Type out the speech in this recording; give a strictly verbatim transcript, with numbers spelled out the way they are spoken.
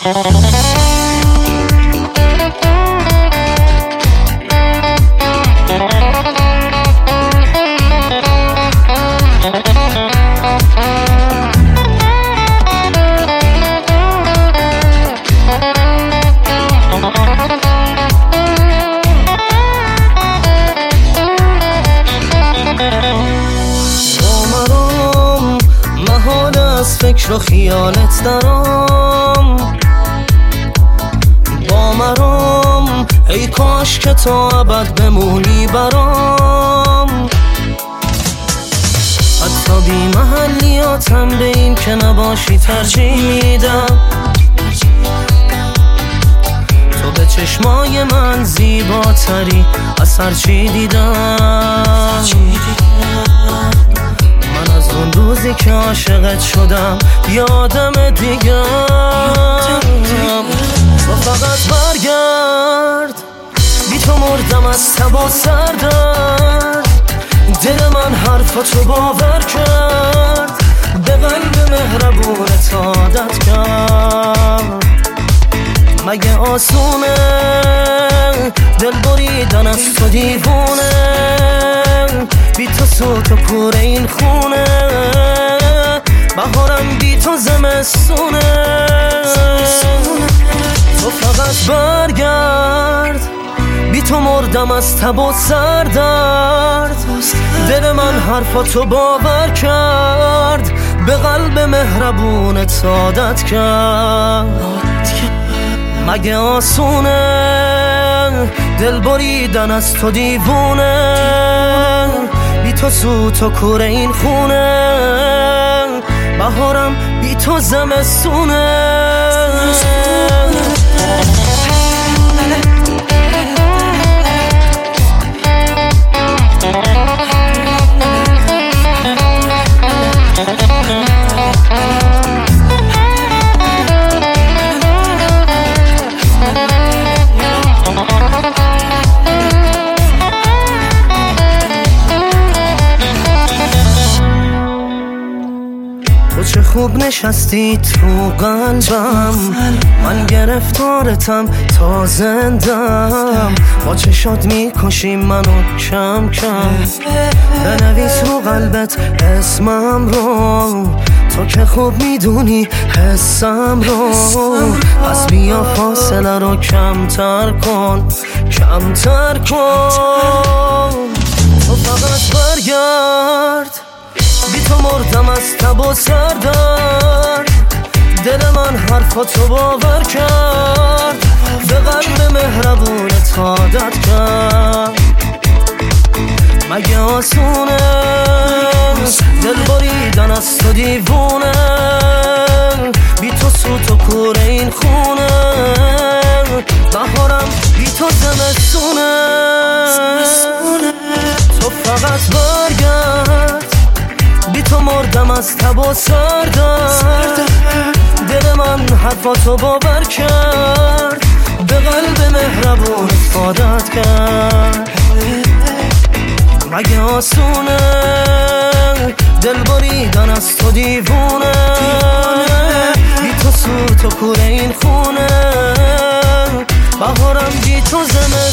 فکر و خیالت دارم با مرام، ای کاش که تا ابد بمونی برام. حتی بی محلیاتم به این که نباشی ترجیح میدم. تو به چشمای من زیباتری از هرچی دیدم. من از اون روزی که عاشقت شدم یادم دیگه. تو فقط برگرد، بی تو مردم از تب و سردرد. دل من حرفاتو باور کرد، به قلب مهربونت عادت کرد. مگه آسونه دل بریدن از تو دیوونه؟ بی تو سوت و کور این خونه، بهارم بی تو زمستونه. تو فقط برگرد، بی تو مردم از تب و سردرد. دل من حرفاتو باور کرد، به قلب مهربونت عادت کرد. مگه آسونه دل بریدن از تو دیوونه؟ بی تو سوت و کور این خونه، بهارم بی تو زمستونه. چه خوب نشستی تو قلبم، من گرفتارتم تا زندم. با چشات میکشی منو کم کم، بنویس رو قلبت اسمم رو. تو که خوب میدونی حسم رو، پس بیا فاصله رو کمتر کن، کمتر کن. تو فقط برگرد، بی تو مردم از تب و سردرد. دل من حرفاتو باور کرد، به قلب مهربونت عادت کرد. مگه آسونه دل بریدن از تو دیوونه؟ بی تو سوت و کور این خونه، بهارم بی تو زمستونه. تو فقط برگرد، بی تو مردم از تب و سردرد. دل من حرفاتو باور کرد، به قلب مهربونت عادت کرد. مگه آسونه دل بریدن از تو دیوونه؟ بی تو سوت و کور این خونه، بهارم بی تو زمستونه.